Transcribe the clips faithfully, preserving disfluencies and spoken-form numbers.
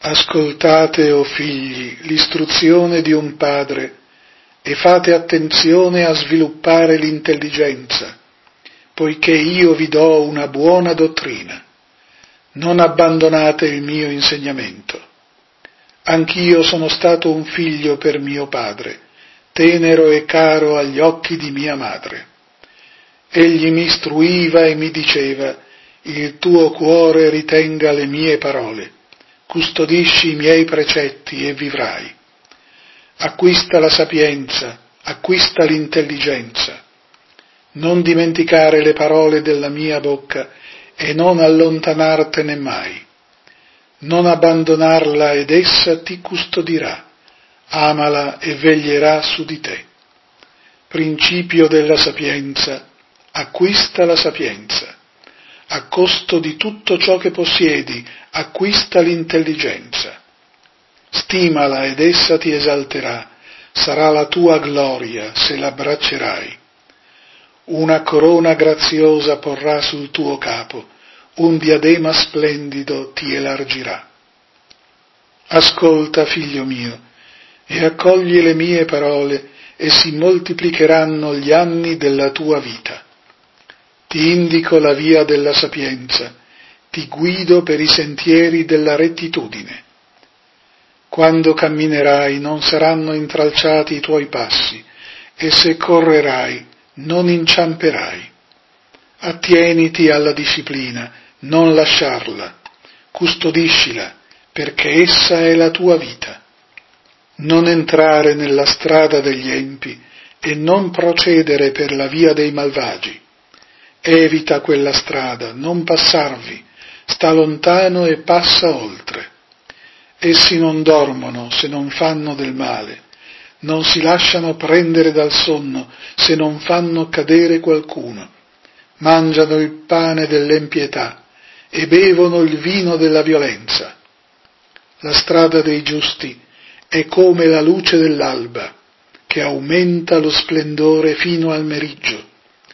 Ascoltate, o figli, l'istruzione di un padre e fate attenzione a sviluppare l'intelligenza, poiché io vi do una buona dottrina. Non abbandonate il mio insegnamento. Anch'io sono stato un figlio per mio padre, tenero e caro agli occhi di mia madre. Egli mi istruiva e mi diceva: il tuo cuore ritenga le mie parole, custodisci i miei precetti e vivrai. Acquista la sapienza, acquista l'intelligenza. Non dimenticare le parole della mia bocca e non allontanartene mai. Non abbandonarla ed essa ti custodirà, amala e veglierà su di te. Principio della sapienza, acquista la sapienza. A costo di tutto ciò che possiedi, acquista l'intelligenza. Stimala ed essa ti esalterà, sarà la tua gloria se l'abbraccerai. Una corona graziosa porrà sul tuo capo, un diadema splendido ti elargirà. Ascolta, figlio mio, e accogli le mie parole, e si moltiplicheranno gli anni della tua vita. Ti indico la via della sapienza, ti guido per i sentieri della rettitudine. Quando camminerai non saranno intralciati i tuoi passi, e se correrai non inciamperai. Attieniti alla disciplina, non lasciarla, custodiscila, perché essa è la tua vita. Non entrare nella strada degli empi e non procedere per la via dei malvagi. Evita quella strada, non passarvi, sta lontano e passa oltre. Essi non dormono se non fanno del male, non si lasciano prendere dal sonno se non fanno cadere qualcuno. Mangiano il pane dell'empietà e bevono il vino della violenza. La strada dei giusti è come la luce dell'alba, che aumenta lo splendore fino al meriggio.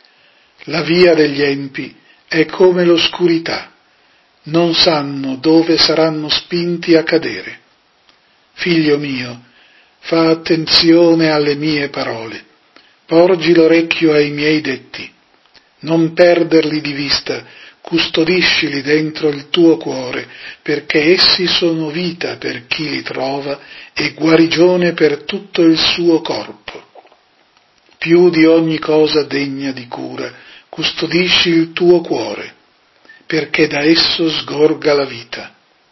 La via degli empi è come l'oscurità, non sanno dove saranno spinti a cadere. Figlio mio, fa attenzione alle mie parole, porgi l'orecchio ai miei detti, non perderli di vista, custodiscili dentro il tuo cuore, perché essi sono vita per chi li trova e guarigione per tutto il suo corpo. Più di ogni cosa degna di cura, custodisci il tuo cuore, perché da esso sgorga la vita.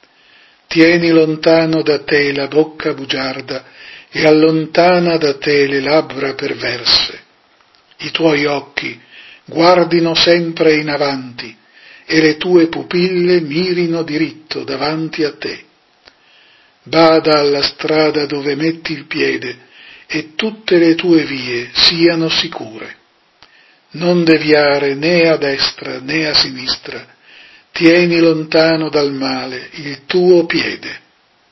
Tieni lontano da te la bocca bugiarda e allontana da te le labbra perverse. I tuoi occhi guardino sempre in avanti e le tue pupille mirino diritto davanti a te. Bada alla strada dove metti il piede e tutte le tue vie siano sicure. Non deviare né a destra né a sinistra, tieni lontano dal male il tuo piede.